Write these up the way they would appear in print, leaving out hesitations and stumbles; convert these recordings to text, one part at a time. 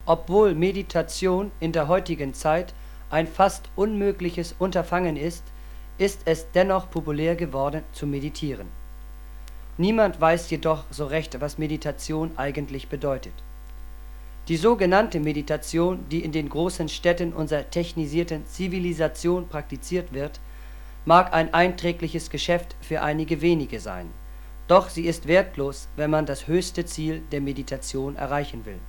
Obwohl Meditation in der heutigen Zeit ein fast unmögliches Unterfangen ist, ist es dennoch populär geworden zu meditieren. Niemand weiß jedoch so recht, was Meditation eigentlich bedeutet. Die sogenannte Meditation, die in den großen Städten unserer technisierten Zivilisation praktiziert wird, mag ein einträgliches Geschäft für einige wenige sein, doch sie ist wertlos, wenn man das höchste Ziel der Meditation erreichen will.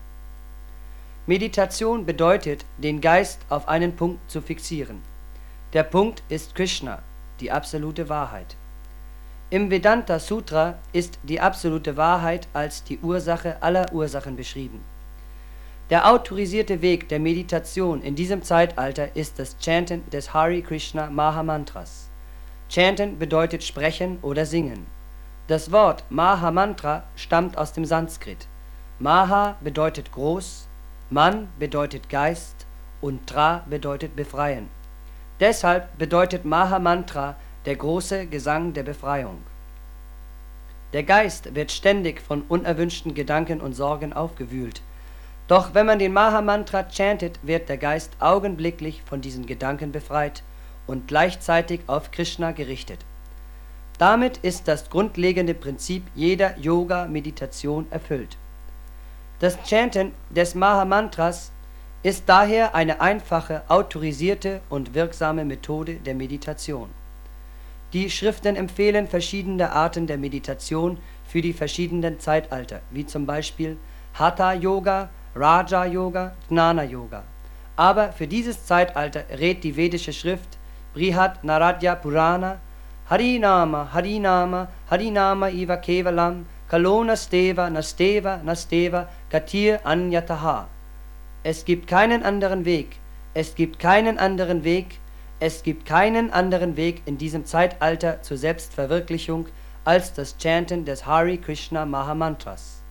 Meditation bedeutet, den Geist auf einen Punkt zu fixieren. Der Punkt ist Krishna, die absolute Wahrheit. Im Vedanta Sutra ist die absolute Wahrheit als die Ursache aller Ursachen beschrieben. Der autorisierte Weg der Meditation in diesem Zeitalter ist das Chanten des Hare Krishna Mahamantras. Chanten bedeutet sprechen oder singen. Das Wort Mahamantra stammt aus dem Sanskrit. Maha bedeutet groß, Man bedeutet Geist und Tra bedeutet befreien. Deshalb bedeutet Mahamantra der große Gesang der Befreiung. Der Geist wird ständig von unerwünschten Gedanken und Sorgen aufgewühlt. Doch wenn man den Mahamantra chantet, wird der Geist augenblicklich von diesen Gedanken befreit und gleichzeitig auf Krishna gerichtet. Damit ist das grundlegende Prinzip jeder Yoga-Meditation erfüllt. Das Chanten des Mahamantras ist daher eine einfache, autorisierte und wirksame Methode der Meditation. Die Schriften empfehlen verschiedene Arten der Meditation für die verschiedenen Zeitalter, wie zum Beispiel Hatha Yoga, Raja Yoga, Jnana Yoga. Aber für dieses Zeitalter rät die vedische Schrift Brihad Naradya Purana Harinama, Harinama, Harinama iva kevalam, Kalo nasteva, nasteva, nasteva, Gatir anyataha. Es gibt keinen anderen Weg, es gibt keinen anderen Weg, es gibt keinen anderen Weg in diesem Zeitalter zur Selbstverwirklichung als das Chanten des Hare Krishna Mahamantras.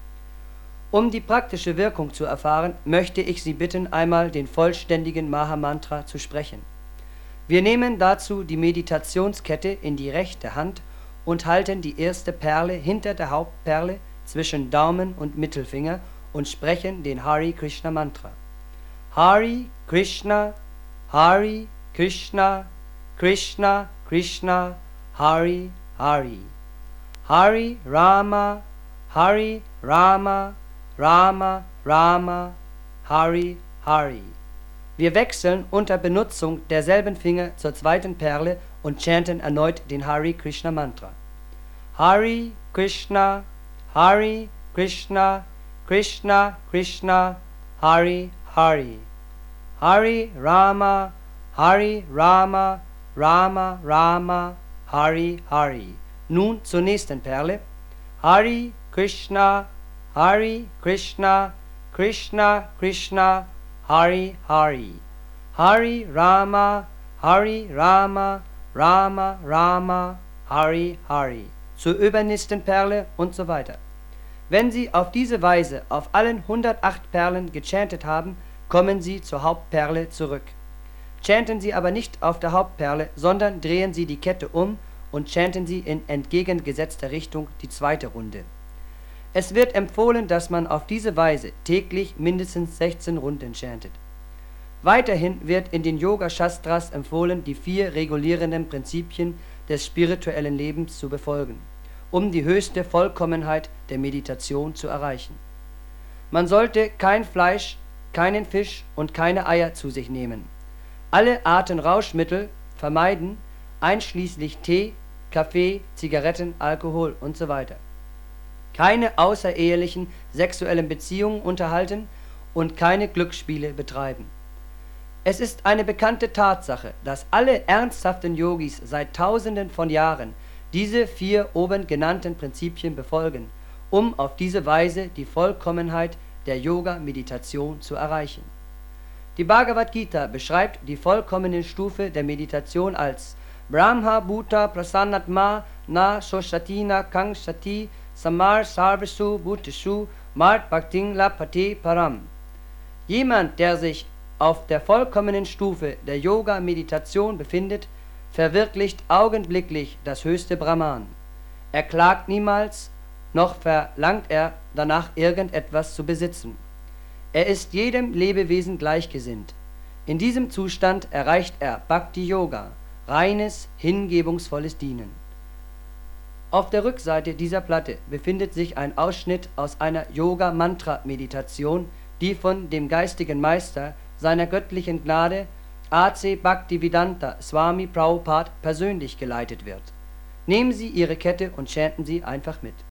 Um die praktische Wirkung zu erfahren, möchte ich Sie bitten, einmal den vollständigen Mahamantra zu sprechen. Wir nehmen dazu die Meditationskette in die rechte Hand und halten die erste Perle hinter der Hauptperle zwischen Daumen und Mittelfinger und sprechen den Hare Krishna Mantra. Hare Krishna, Hare Krishna, Krishna Krishna, Hare Hare. Hare Rama, Hare Rama, Rama Rama, Hare Hare. Wir wechseln unter Benutzung derselben Finger zur zweiten Perle und chanten erneut den Hare Krishna Mantra. Hare Krishna, Hare Krishna, Krishna Krishna, Hare Hare. Hare Rama, Hare Rama, Rama Rama, Hare Hare. Nun zur nächsten Perle. Hare Krishna, Hare Krishna, Krishna Krishna, Hare Hare. Hare Rama, Hare Rama, Rama Rama, Hare Hare. Zur übernächsten Perle und so weiter. Wenn Sie auf diese Weise auf allen 108 Perlen gechantet haben, kommen Sie zur Hauptperle zurück. Chanten Sie aber nicht auf der Hauptperle, sondern drehen Sie die Kette um und chanten Sie in entgegengesetzter Richtung die zweite Runde. Es wird empfohlen, dass man auf diese Weise täglich mindestens 16 Runden chantet. Weiterhin wird in den Yoga-Shastras empfohlen, die 4 regulierenden Prinzipien des spirituellen Lebens zu befolgen, um die höchste Vollkommenheit der Meditation zu erreichen. Man sollte kein Fleisch, keinen Fisch und keine Eier zu sich nehmen. Alle Arten Rauschmittel vermeiden, einschließlich Tee, Kaffee, Zigaretten, Alkohol und so weiter. Keine außerehelichen sexuellen Beziehungen unterhalten und keine Glücksspiele betreiben. Es ist eine bekannte Tatsache, dass alle ernsthaften Yogis seit Tausenden von Jahren diese 4 oben genannten Prinzipien befolgen, um auf diese Weise die Vollkommenheit der Yoga-Meditation zu erreichen. Die Bhagavad Gita beschreibt die vollkommene Stufe der Meditation als Brahma Bhuta Prasannatma Na Soshatina Kangshati Samar Sarvasu Bhutishu Mart Bhakting Lapate Param. Jemand, der sich auf der vollkommenen Stufe der Yoga-Meditation befindet, verwirklicht augenblicklich das höchste Brahman. Er klagt niemals, noch verlangt er danach irgendetwas zu besitzen. Er ist jedem Lebewesen gleichgesinnt. In diesem Zustand erreicht er Bhakti Yoga, reines, hingebungsvolles Dienen. Auf der Rückseite dieser Platte befindet sich ein Ausschnitt aus einer Yoga-Mantra-Meditation, die von dem geistigen Meister seiner göttlichen Gnade A.C. Bhaktivedanta Swami Prabhupada persönlich geleitet wird. Nehmen Sie Ihre Kette und chanten Sie einfach mit.